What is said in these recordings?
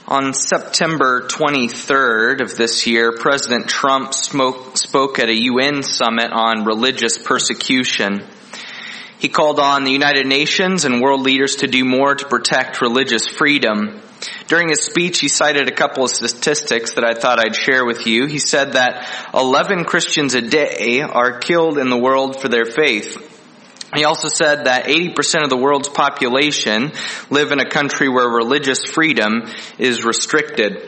On September 23rd of this year, President Trump spoke at a UN summit on religious persecution. He called on the United Nations and world leaders to do more to protect religious freedom. During his speech, he cited a couple of statistics that I thought I'd share with you. He said that 11 Christians a day are killed in the world for their faith. He also said that 80% of the world's population live in a country where religious freedom is restricted.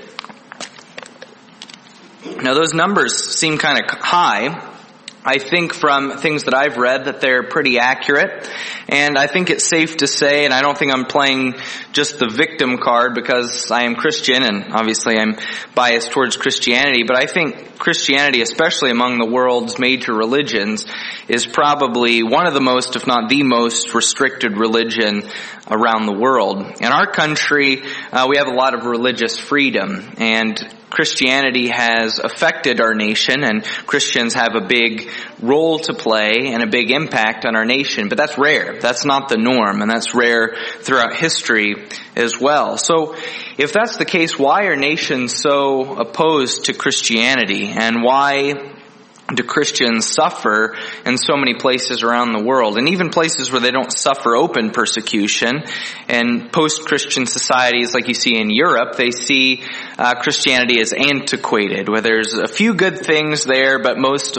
Now, those numbers seem kind of high. I think from things that I've read that they're pretty accurate. And I think it's safe to say, and I don't think I'm playing just the victim card because I am Christian and obviously I'm biased towards Christianity, but I think Christianity, especially among the world's major religions, is probably one of the most, if not the most, restricted religion around the world. In our country, we have a lot of religious freedom, and Christianity has affected our nation, and Christians have a big role to play and a big impact on our nation. But that's rare. That's not the norm, and that's rare throughout history as well. So if that's the case, why are nations so opposed to Christianity? And why do Christians suffer in so many places around the world, and even places where they don't suffer open persecution? And post-Christian societies like you see in Europe, they see Christianity as antiquated, where there's a few good things there, but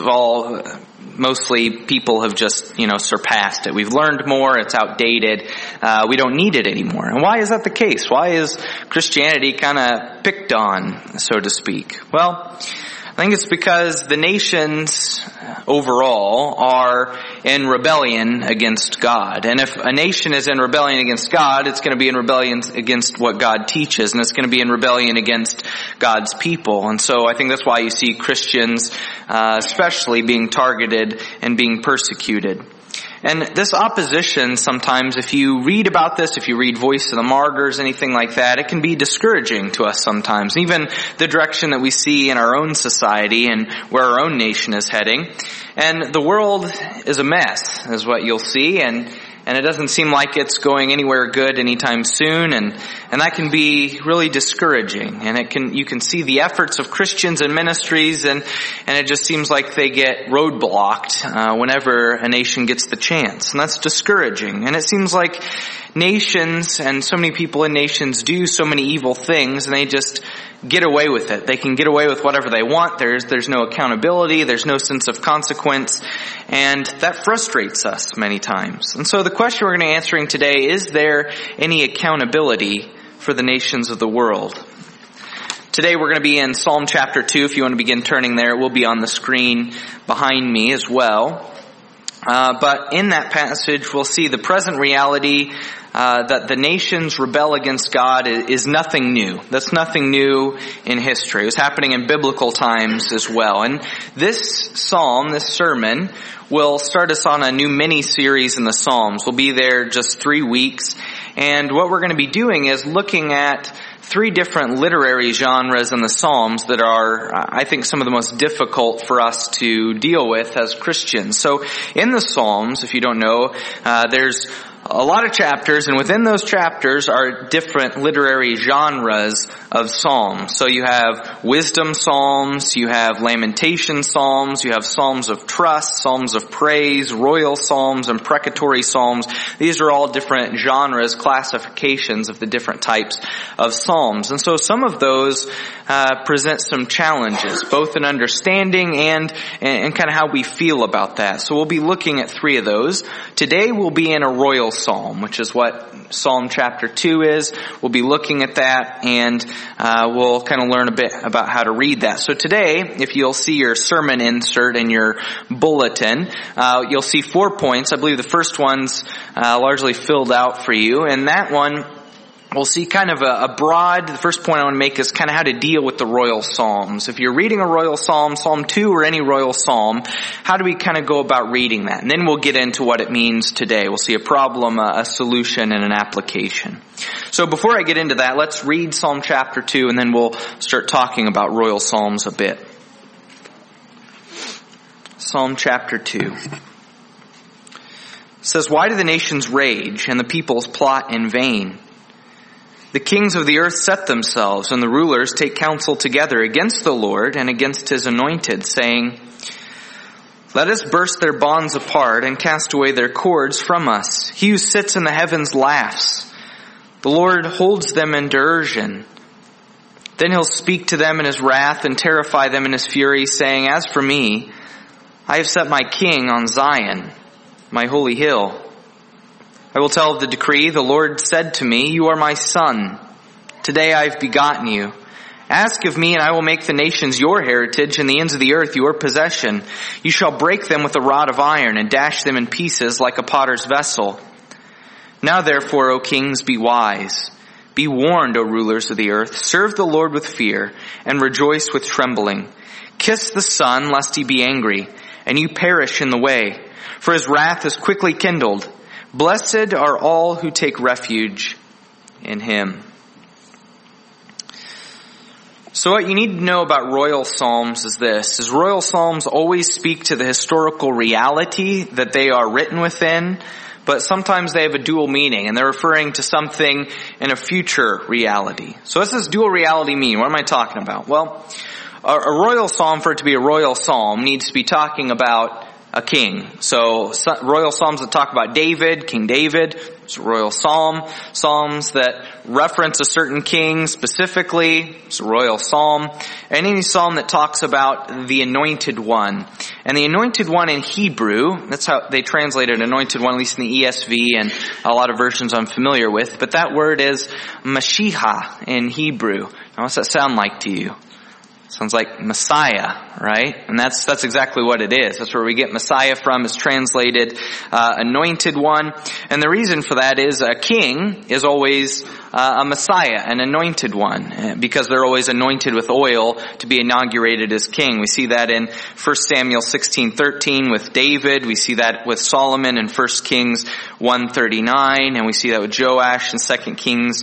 mostly people have just, surpassed it. We've learned more, it's outdated, we don't need it anymore. And why is that the case? Why is Christianity kind of picked on, so to speak? Well, I think it's because the nations overall are in rebellion against God. And if a nation is in rebellion against God, it's going to be in rebellion against what God teaches, and it's going to be in rebellion against God's people. And so I think that's why you see Christians especially being targeted and being persecuted. And this opposition, sometimes, if you read about this, if you read Voice of the Martyrs, anything like that, it can be discouraging to us sometimes. Even the direction that we see in our own society and where our own nation is heading. And the world is a mess, is what you'll see, and it doesn't seem like it's going anywhere good anytime soon, and that can be really discouraging. And you can see the efforts of Christians and ministries, and it just seems like they get roadblocked whenever a nation gets the chance. And that's discouraging. And it seems like nations and so many people in nations do so many evil things, and they just get away with it. They can get away with whatever they want. There's no accountability. There's no sense of consequence. And that frustrates us many times. And so the question we're going to be answering today, is there any accountability for the nations of the world? Today we're going to be in Psalm chapter 2. If you want to begin turning there, it will be on the screen behind me as well. But in that passage, we'll see the present reality that the nations rebel against God is nothing new. That's nothing new in history. It was happening in biblical times as well. And this psalm, this sermon, will start us on a new mini-series in the Psalms. We'll be there just 3 weeks. And what we're going to be doing is looking at 3 different literary genres in the Psalms that are, I think, some of the most difficult for us to deal with as Christians. So in the Psalms, if you don't know, there's a lot of chapters, and within those chapters are different literary genres of psalms. So you have wisdom psalms, you have lamentation psalms, you have psalms of trust, psalms of praise, royal psalms, and precatory psalms. These are all different genres, classifications of the different types of psalms. And so some of those present some challenges, both in understanding and kind of how we feel about that. So we'll be looking at 3 of those. Today we'll be in a royal psalm, which is what Psalm chapter 2 is. We'll be looking at that, and we'll kind of learn a bit about how to read that. So today, if you'll see your sermon insert in your bulletin, you'll see 4 points. I believe the first one's largely filled out for you, and that one we'll see kind of the first point I want to make is kind of how to deal with the royal psalms. If you're reading a royal psalm, Psalm 2 or any royal psalm, how do we kind of go about reading that? And then we'll get into what it means today. We'll see a problem, a solution, and an application. So before I get into that, let's read Psalm chapter 2, and then we'll start talking about royal psalms a bit. Psalm chapter 2. It says, "Why do the nations rage and the peoples plot in vain? The kings of the earth set themselves, and the rulers take counsel together against the Lord and against his anointed, saying, let us burst their bonds apart and cast away their cords from us. He who sits in the heavens laughs. The Lord holds them in derision. Then he'll speak to them in his wrath and terrify them in his fury, saying, as for me, I have set my king on Zion, my holy hill. I will tell of the decree. The Lord said to me, you are my son. Today I have begotten you. Ask of me, and I will make the nations your heritage and the ends of the earth your possession. You shall break them with a rod of iron and dash them in pieces like a potter's vessel. Now therefore, O kings, be wise. Be warned, O rulers of the earth. Serve the Lord with fear and rejoice with trembling. Kiss the Son, lest he be angry, and you perish in the way. For his wrath is quickly kindled. Blessed are all who take refuge in him. So what you need to know about royal psalms is this, is royal psalms always speak to the historical reality that they are written within, but sometimes they have a dual meaning, and they're referring to something in a future reality. So what does this dual reality mean? What am I talking about? Well, a royal psalm, for it to be a royal psalm, needs to be talking about a king. So royal psalms that talk about David, King David, it's a royal psalm. Psalms that reference a certain king specifically, it's a royal psalm. And any psalm that talks about the anointed one. And the anointed one in Hebrew, that's how they translated anointed one, at least in the ESV and a lot of versions I'm familiar with. But that word is Mashiach in Hebrew. Now, what's that sound like to you? Sounds like Messiah, right? And that's exactly what it is. That's where we get Messiah from. It's translated anointed one. And the reason for that is a king is always a Messiah, an anointed one, because they're always anointed with oil to be inaugurated as king. We see that in 1 Samuel 16:13 with David. We see that with Solomon in 1 Kings 1:39, and we see that with Joash in 2 Kings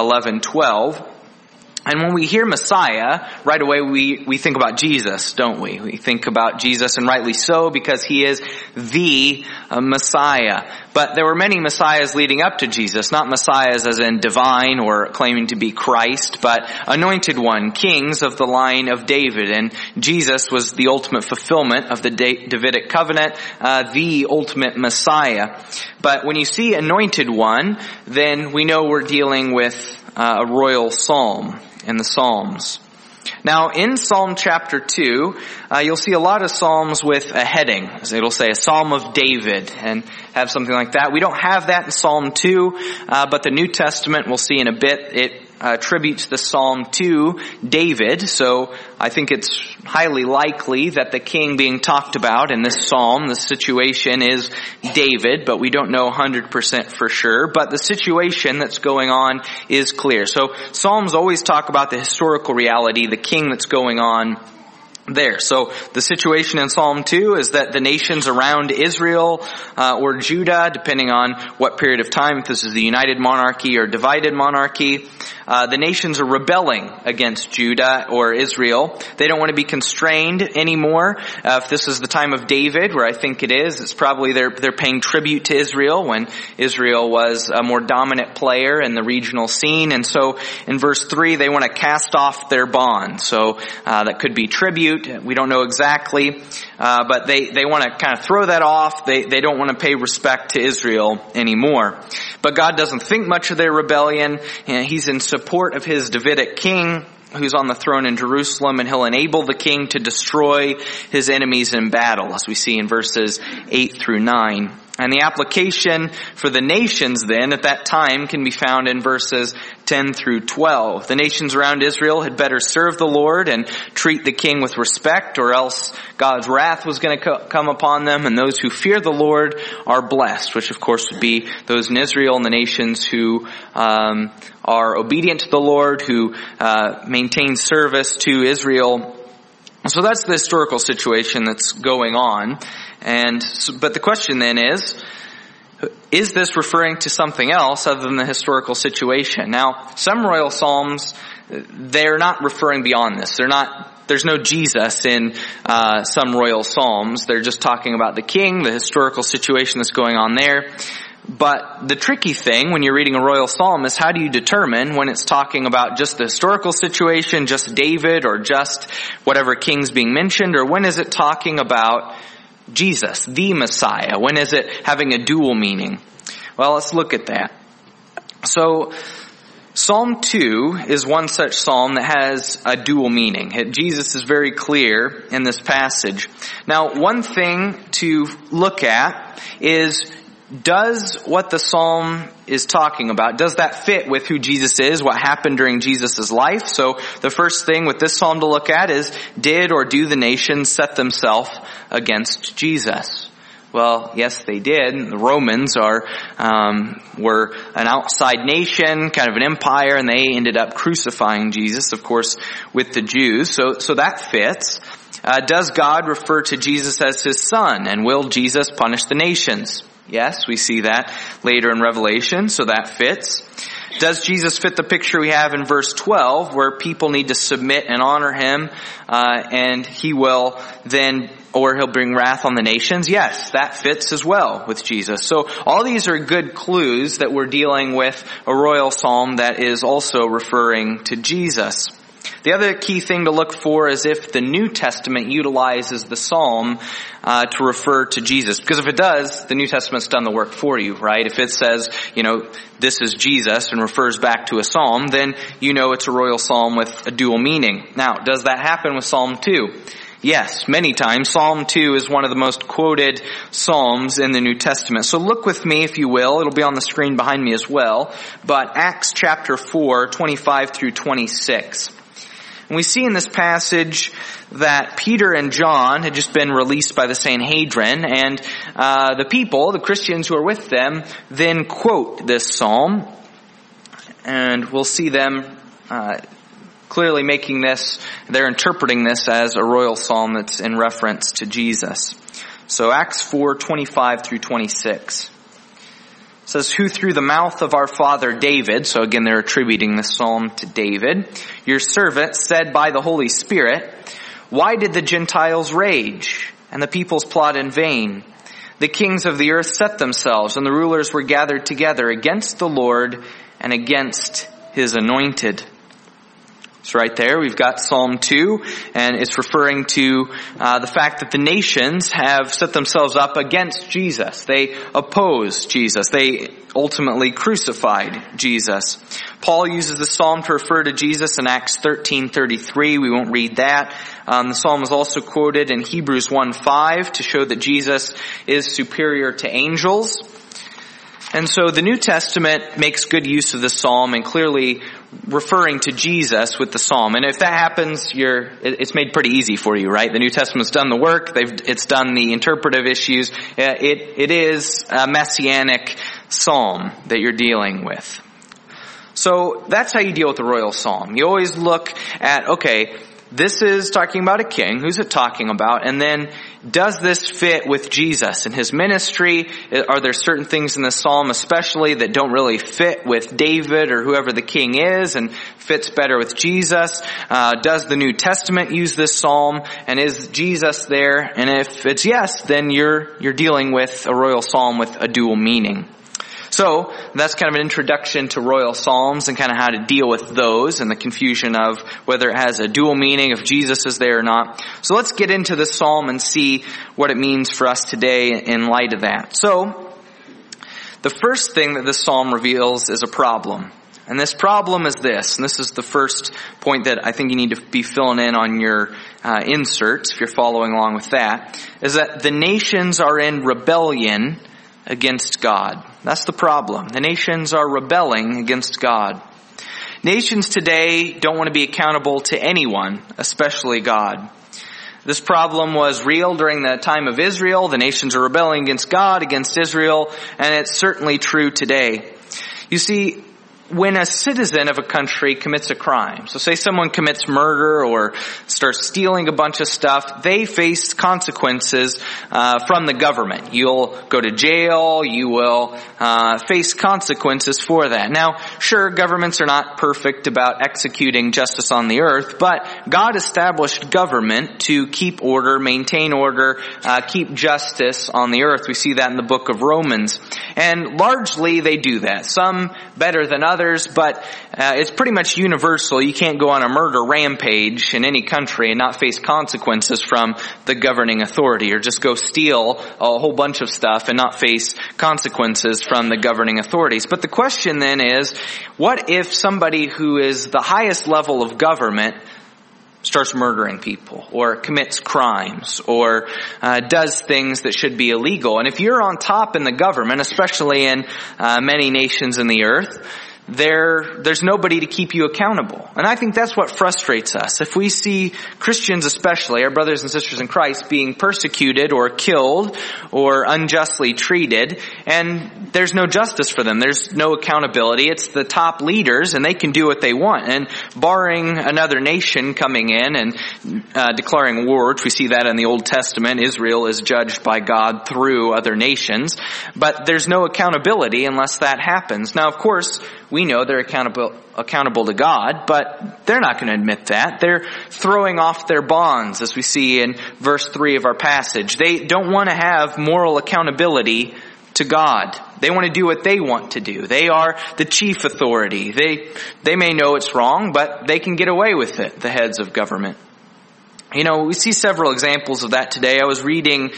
11:12. And when we hear Messiah, right away we think about Jesus, don't we? We think about Jesus, and rightly so, because he is the Messiah. But there were many Messiahs leading up to Jesus, not Messiahs as in divine or claiming to be Christ, but anointed one, kings of the line of David. And Jesus was the ultimate fulfillment of the Davidic covenant, the ultimate Messiah. But when you see anointed one, then we know we're dealing with a royal psalm in the Psalms. Now, in Psalm chapter 2, you'll see a lot of psalms with a heading. It'll say a Psalm of David and have something like that. We don't have that in Psalm 2, but the New Testament, we'll see in a bit, it attributes the psalm to David. So I think it's highly likely that the king being talked about in this psalm, this situation, is David, but we don't know 100% for sure. But the situation that's going on is clear. So psalms always talk about the historical reality, the king that's going on there. So the situation in Psalm 2 is that the nations around Israel or Judah, depending on what period of time, if this is the united monarchy or divided monarchy, the nations are rebelling against Judah or Israel. They don't want to be constrained anymore. If this is the time of David, where I think it is, it's probably they're paying tribute to Israel when Israel was a more dominant player in the regional scene. And so in verse 3, they want to cast off their bond. So that could be tribute. We don't know exactly, but they want to kind of throw that off. They don't want to pay respect to Israel anymore. But God doesn't think much of their rebellion. He's in support of his Davidic king who's on the throne in Jerusalem, and he'll enable the king to destroy his enemies in battle, as we see in verses 8 through 9. And the application for the nations then at that time can be found in verses 10 through 12. The nations around Israel had better serve the Lord and treat the king with respect, or else God's wrath was going to come upon them. And those who fear the Lord are blessed, which of course would be those in Israel and the nations who are obedient to the Lord, who maintain service to Israel. So that's the historical situation that's going on. But the question then is this referring to something else other than the historical situation? Now, some royal psalms, they're not referring beyond this. There's no Jesus in some royal psalms. They're just talking about the king, the historical situation that's going on there. But the tricky thing when you're reading a royal psalm is how do you determine when it's talking about just the historical situation, just David, or just whatever king's being mentioned, or when is it talking about Jesus, the Messiah? When is it having a dual meaning? Well, let's look at that. So, Psalm 2 is one such psalm that has a dual meaning. Jesus is very clear in this passage. Now, one thing to look at is, does what the psalm is talking about, does that fit with who Jesus is, what happened during Jesus' life? So the first thing with this psalm to look at is, did or do the nations set themselves against Jesus? Well, yes, they did. The Romans were an outside nation, kind of an empire, and they ended up crucifying Jesus, of course, with the Jews. So that fits. Does God refer to Jesus as his son? And will Jesus punish the nations? Yes, we see that later in Revelation, so that fits. Does Jesus fit the picture we have in verse 12, where people need to submit and honor him, and he will then, or he'll bring wrath on the nations? Yes, that fits as well with Jesus. So all these are good clues that we're dealing with a royal psalm that is also referring to Jesus. The other key thing to look for is if the New Testament utilizes the psalm to refer to Jesus. Because if it does, the New Testament's done the work for you, right? If it says, this is Jesus and refers back to a psalm, then you know it's a royal psalm with a dual meaning. Now, does that happen with Psalm 2? Yes, many times. Psalm 2 is one of the most quoted psalms in the New Testament. So look with me, if you will. It'll be on the screen behind me as well. But Acts chapter 4, 25 through 26. And we see in this passage that Peter and John had just been released by the Sanhedrin, and the people, the Christians who are with them, then quote this psalm. And we'll see them clearly making this, they're interpreting this as a royal psalm that's in reference to Jesus. So Acts 4, 25 through 26. It says, who through the mouth of our father David, so again they're attributing this psalm to David, your servant said by the Holy Spirit, why did the Gentiles rage and the peoples plot in vain? The kings of the earth set themselves and the rulers were gathered together against the Lord and against his anointed. So right there we've got Psalm 2, and it's referring to the fact that the nations have set themselves up against Jesus. They oppose Jesus. They ultimately crucified Jesus. Paul uses the psalm to refer to Jesus in Acts 13:33. We won't read that. The psalm is also quoted in Hebrews 1:5 to show that Jesus is superior to angels. And so the New Testament makes good use of this psalm and clearly referring to Jesus with the psalm. And if that happens, it's made pretty easy for you, right? The New Testament's done the work. It's done the interpretive issues. It is a messianic psalm that you're dealing with. So that's how you deal with the royal psalm. You always look at, okay, this is talking about a king. Who's it talking about? And then, does this fit with Jesus and his ministry? Are there certain things in the psalm especially that don't really fit with David or whoever the king is and fits better with Jesus? Does the New Testament use this psalm? And is Jesus there? And if it's yes, then you're dealing with a royal psalm with a dual meaning. So that's kind of an introduction to royal psalms and kind of how to deal with those and the confusion of whether it has a dual meaning, if Jesus is there or not. So let's get into this psalm and see what it means for us today in light of that. So the first thing that this psalm reveals is a problem. And this problem is this, and this is the first point that I think you need to be filling in on your inserts if you're following along with that, is that the nations are in rebellion against God. That's the problem. The nations are rebelling against God. Nations today don't want to be accountable to anyone, especially God. This problem was real during the time of Israel. The nations are rebelling against God, against Israel, and it's certainly true today. You see, when a citizen of a country commits a crime, so say someone commits murder or starts stealing a bunch of stuff, they face consequences from the government. You'll go to jail, you will face consequences for that. Now, sure, governments are not perfect about executing justice on the earth, but God established government to keep order, maintain order, keep justice on the earth. We see that in the book of Romans. And largely they do that. Some better than others, but it's pretty much universal. You can't go on a murder rampage in any country and not face consequences from the governing authority, or just go steal a whole bunch of stuff and not face consequences from the governing authorities. But the question then is, what if somebody who is the highest level of government starts murdering people, or commits crimes, or does things that should be illegal? And if you're on top in the government, especially in many nations in the earth, there's nobody to keep you accountable. And I think that's what frustrates us. If we see Christians, especially our brothers and sisters in Christ, being persecuted or killed or unjustly treated, and there's no justice for them, there's no accountability, it's the top leaders and they can do what they want. And barring another nation coming in and declaring war, which we see that in the Old Testament, Israel is judged by God through other nations, but there's no accountability unless that happens. Now, of course, we know they're accountable to God, but they're not going to admit that. They're throwing off their bonds, as we see in verse 3 of our passage. They don't want to have moral accountability to God. They want to do what they want to do. They are the chief authority. They may know it's wrong, but they can get away with it, the heads of government. You know, we see several examples of that today. I was reading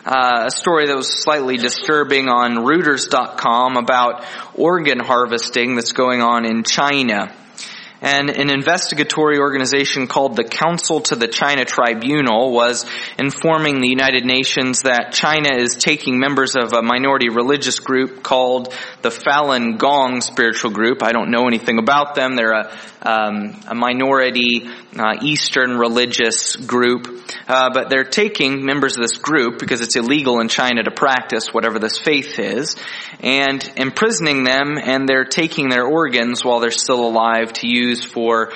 a story that was slightly disturbing on Reuters.com about organ harvesting that's going on in China. And an investigatory organization called the Council to the China Tribunal was informing the United Nations that China is taking members of a minority religious group called the Falun Gong spiritual group. I don't know anything about them. They're a minority Eastern religious group. But they're taking members of this group, because it's illegal in China to practice whatever this faith is, and imprisoning them, and they're taking their organs while they're still alive to use for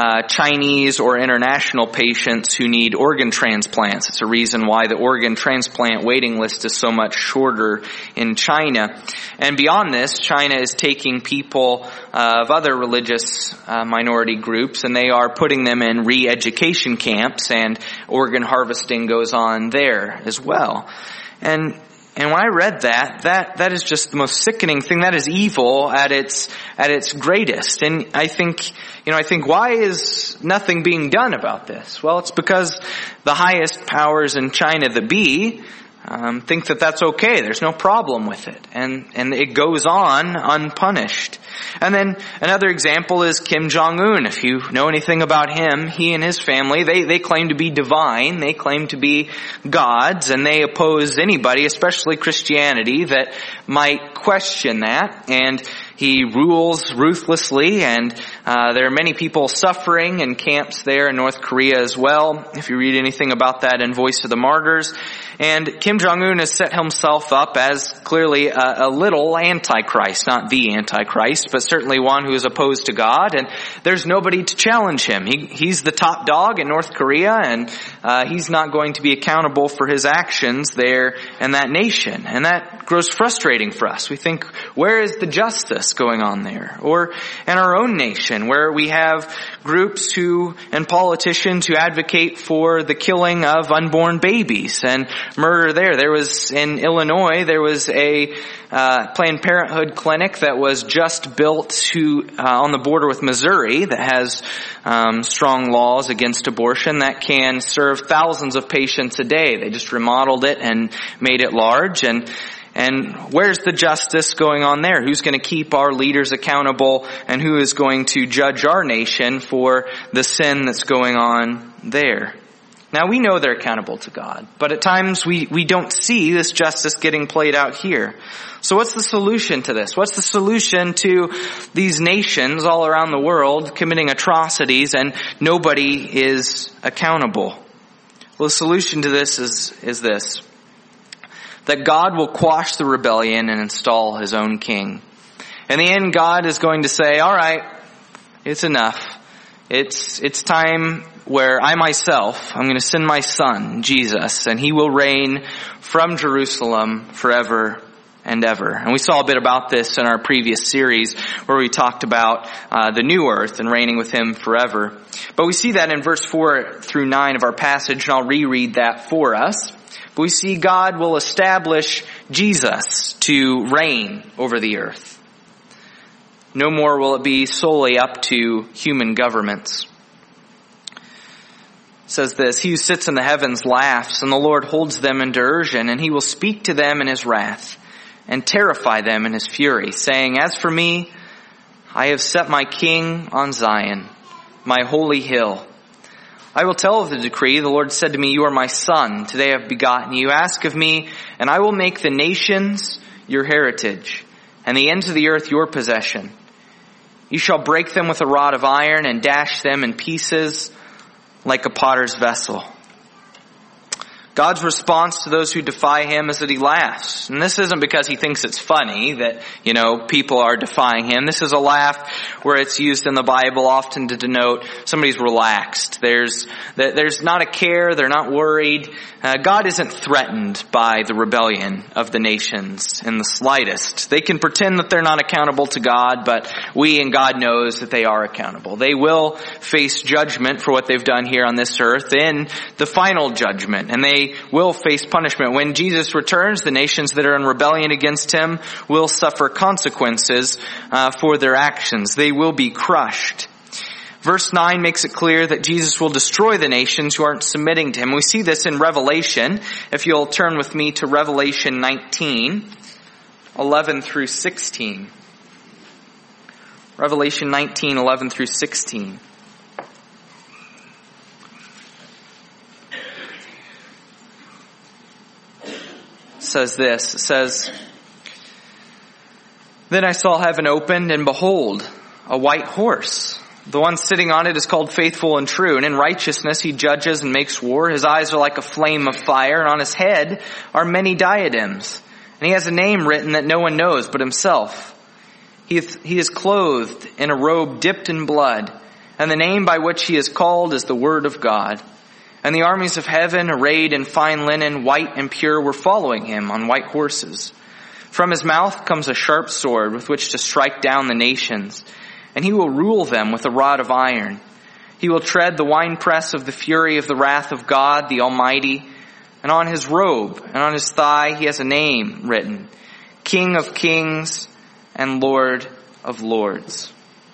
Chinese or international patients who need organ transplants. It's a reason why the organ transplant waiting list is so much shorter in China. And beyond this, China is taking people of other religious minority groups, and they are putting them in re-education camps, and organ harvesting goes on there as well. And when I read that is just the most sickening thing. That is evil at its greatest. And I think, why is nothing being done about this? Well, it's because the highest powers in China, the be, think that that's okay. There's no problem with it. And it goes on unpunished. And then another example is Kim Jong-un. If you know anything about him, he and his family, they claim to be divine. They claim to be gods, and they oppose anybody, especially Christianity, that might question that. And he rules ruthlessly, and there are many people suffering in camps there in North Korea as well, if you read anything about that in Voice of the Martyrs. And Kim Jong-un has set himself up as clearly a little antichrist, not the antichrist, but certainly one who is opposed to God, and there's nobody to challenge him. He's the top dog in North Korea, and he's not going to be accountable for his actions there in that nation. And that grows frustrating for us. We think, where is the justice going on there? Or in our own nation, where we have groups and politicians who advocate for the killing of unborn babies and murder there. In Illinois, there was a Planned Parenthood clinic that was just built on the border with Missouri that has strong laws against abortion that can serve thousands of patients a day. They just remodeled it and made it large. And where's the justice going on there? Who's going to keep our leaders accountable, and who is going to judge our nation for the sin that's going on there? Now, we know they're accountable to God, but at times we don't see this justice getting played out here. So what's the solution to this? What's the solution to these nations all around the world committing atrocities and nobody is accountable? Well, the solution to this is this: that God will quash the rebellion and install his own king. In the end, God is going to say, all right, it's enough. It's time where I myself, I'm going to send my son, Jesus, and he will reign from Jerusalem forever and ever. And we saw a bit about this in our previous series where we talked about the new earth and reigning with him forever. But we see that in verse 4 through 9 of our passage, and I'll reread that for us. But we see God will establish Jesus to reign over the earth. No more will it be solely up to human governments. It says this, he who sits in the heavens laughs, and the Lord holds them in derision, and he will speak to them in his wrath, and terrify them in his fury, saying, as for me, I have set my king on Zion, my holy hill. I will tell of the decree. The Lord said to me, you are my son. Today I have begotten you. Ask of me, and I will make the nations your heritage, and the ends of the earth your possession. You shall break them with a rod of iron and dash them in pieces like a potter's vessel. God's response to those who defy him is that he laughs. And this isn't because he thinks it's funny that, people are defying him. This is a laugh where it's used in the Bible often to denote somebody's relaxed. There's not a care. They're not worried. God isn't threatened by the rebellion of the nations in the slightest. They can pretend that they're not accountable to God, but we and God knows that they are accountable. They will face judgment for what they've done here on this earth in the final judgment, and they will face punishment. When Jesus returns, the nations that are in rebellion against him will suffer consequences for their actions. They will be crushed. Verse 9 makes it clear that Jesus will destroy the nations who aren't submitting to him. We see this in Revelation. If you'll turn with me to Revelation 19, 11 through 16. Revelation 19, 11 through 16. Says this, it says, then I saw heaven opened, and behold, a white horse. The one sitting on it is called Faithful and True, and in righteousness he judges and makes war. His eyes are like a flame of fire, and on his head are many diadems. And he has a name written that no one knows but himself. He is clothed in a robe dipped in blood, and the name by which he is called is the Word of God. And the armies of heaven, arrayed in fine linen, white and pure, were following him on white horses. From his mouth comes a sharp sword with which to strike down the nations, and he will rule them with a rod of iron. He will tread the winepress of the fury of the wrath of God, the Almighty. And on his robe and on his thigh he has a name written, King of Kings and Lord of Lords.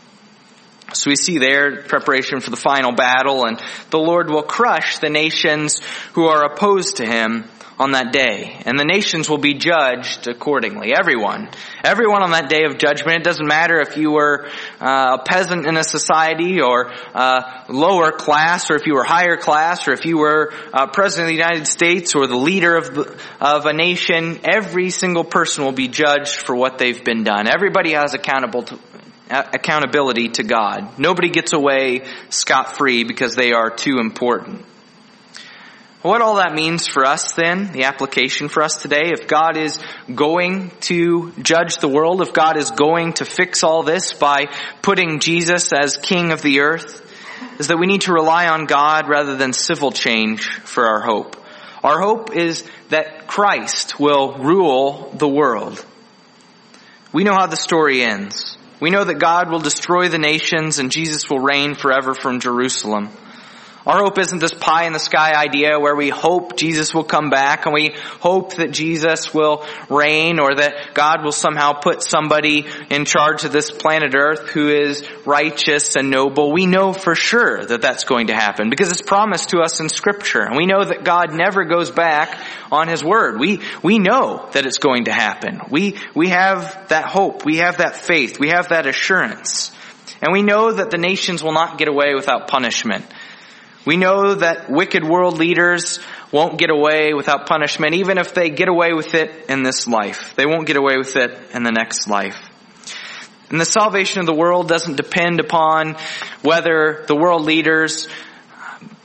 So we see there preparation for the final battle, and the Lord will crush the nations who are opposed to him on that day. And the nations will be judged accordingly. Everyone on that day of judgment. It doesn't matter if you were a peasant in a society or lower class, or if you were higher class, or if you were president of the United States or the leader of a nation. Every single person will be judged for what they've been done. Everybody has accountability to God. Nobody gets away scot-free because they are too important. What all that means for us then, the application for us today, if God is going to judge the world, if God is going to fix all this by putting Jesus as King of the earth, is that we need to rely on God rather than civil change for our hope. Our hope is that Christ will rule the world. We know how the story ends. We know that God will destroy the nations and Jesus will reign forever from Jerusalem. Our hope isn't this pie in the sky idea where we hope Jesus will come back and we hope that Jesus will reign, or that God will somehow put somebody in charge of this planet Earth who is righteous and noble. We know for sure that that's going to happen because it's promised to us in Scripture. And we know that God never goes back on His word. We know that it's going to happen. We have that hope. We have that faith. We have that assurance. And we know that the nations will not get away without punishment. We know that wicked world leaders won't get away without punishment, even if they get away with it in this life. They won't get away with it in the next life. And the salvation of the world doesn't depend upon whether the world leaders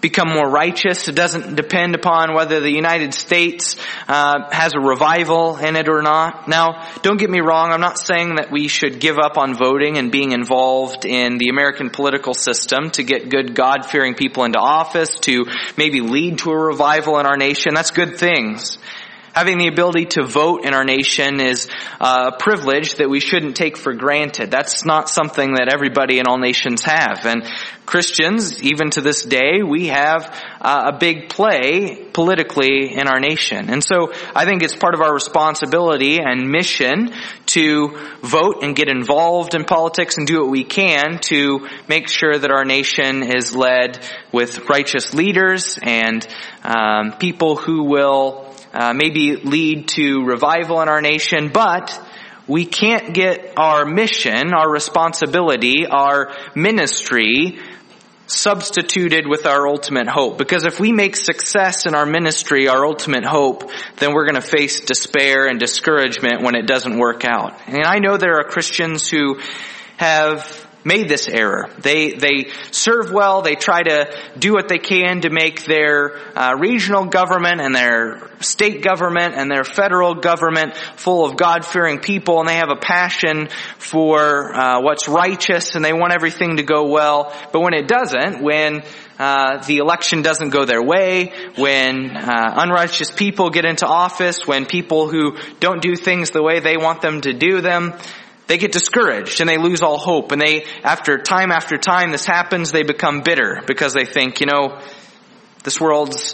become more righteous. It doesn't depend upon whether the United States has a revival in it or not. Now, don't get me wrong. I'm not saying that we should give up on voting and being involved in the American political system to get good God-fearing people into office, to maybe lead to a revival in our nation. That's good things. Having the ability to vote in our nation is a privilege that we shouldn't take for granted. That's not something that everybody in all nations have. And Christians, even to this day, we have a big play politically in our nation. And so I think it's part of our responsibility and mission to vote and get involved in politics and do what we can to make sure that our nation is led with righteous leaders and people who will maybe lead to revival in our nation. But we can't get our mission, our responsibility, our ministry substituted with our ultimate hope. Because if we make success in our ministry our ultimate hope, then we're going to face despair and discouragement when it doesn't work out. And I know there are Christians who have made this error. They serve well. They try to do what they can to make their regional government and their state government and their federal government full of God-fearing people, and they have a passion for what's righteous, and they want everything to go well. But when it doesn't, when the election doesn't go their way, when unrighteous people get into office, when people who don't do things the way they want them to do them, they get discouraged and they lose all hope. And after time this happens, they become bitter because they think, this world's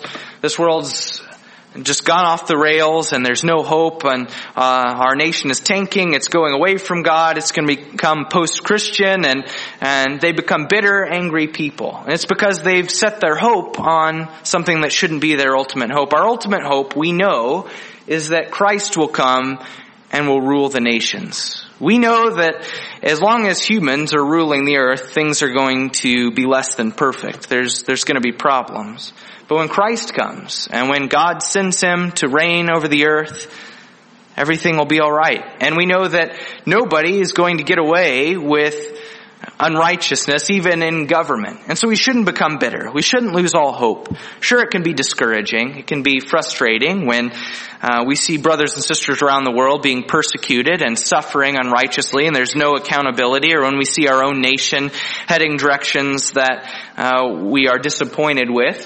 just gone off the rails and there's no hope, and our nation is tanking. It's going away from God. It's going to become post-Christian, and they become bitter, angry people. And it's because they've set their hope on something that shouldn't be their ultimate hope. Our ultimate hope, we know, is that Christ will come and will rule the nations. We know that as long as humans are ruling the earth, things are going to be less than perfect. There's going to be problems. But when Christ comes and when God sends him to reign over the earth, everything will be all right. And we know that nobody is going to get away with unrighteousness, even in government. And so we shouldn't become bitter. We shouldn't lose all hope. Sure, it can be discouraging. It can be frustrating when we see brothers and sisters around the world being persecuted and suffering unrighteously, and there's no accountability, or when we see our own nation heading directions that we are disappointed with.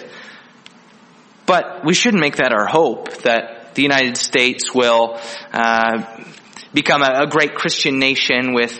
But we shouldn't make that our hope, that the United States will become a great Christian nation with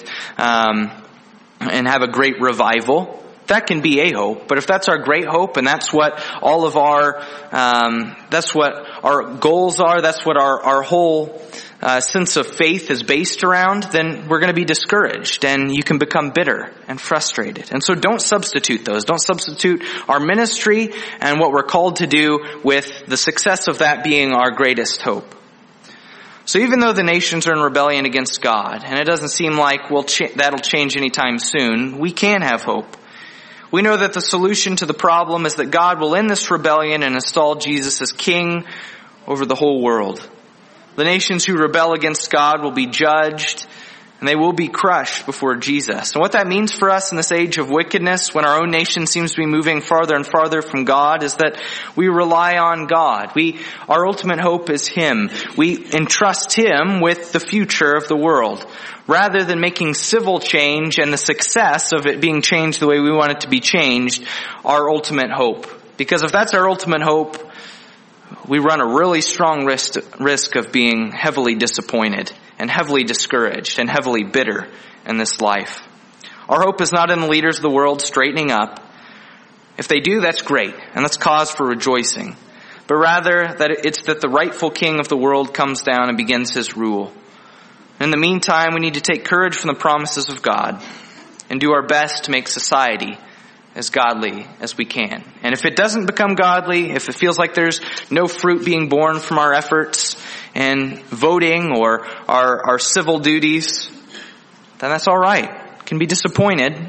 and have a great revival. That can be a hope, but if that's our great hope and that's what all of our that's what our goals are, that's what our whole sense of faith is based around, then we're going to be discouraged and you can become bitter and frustrated. And so don't substitute those. Don't substitute our ministry and what we're called to do with the success of that being our greatest hope. So even though the nations are in rebellion against God, and it doesn't seem like that'll change anytime soon, we can have hope. We know that the solution to the problem is that God will end this rebellion and install Jesus as king over the whole world. The nations who rebel against God will be judged, and they will be crushed before Jesus. And what that means for us in this age of wickedness, when our own nation seems to be moving farther and farther from God, is that we rely on God. Our ultimate hope is Him. We entrust Him with the future of the world, rather than making civil change and the success of it being changed the way we want it to be changed our ultimate hope. Because if that's our ultimate hope, we run a really strong risk of being heavily disappointed and heavily discouraged and heavily bitter in this life. Our hope is not in the leaders of the world straightening up. If they do, that's great, and that's cause for rejoicing. But rather, it's that the rightful king of the world comes down and begins his rule. In the meantime, we need to take courage from the promises of God and do our best to make society as godly as we can. And if it doesn't become godly, if it feels like there's no fruit being born from our efforts in voting or our civil duties, then that's all right. It can be disappointing,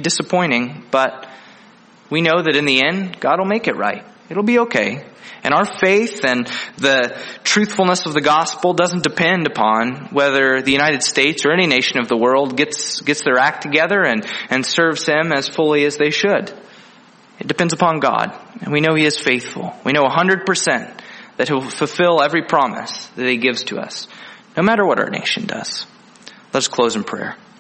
but we know that in the end, God will make it right. It'll be okay. And our faith and the truthfulness of the gospel doesn't depend upon whether the United States or any nation of the world gets their act together and serves Him as fully as they should. It depends upon God. And we know He is faithful. We know 100% that He will fulfill every promise that He gives to us, no matter what our nation does. Let's close in prayer.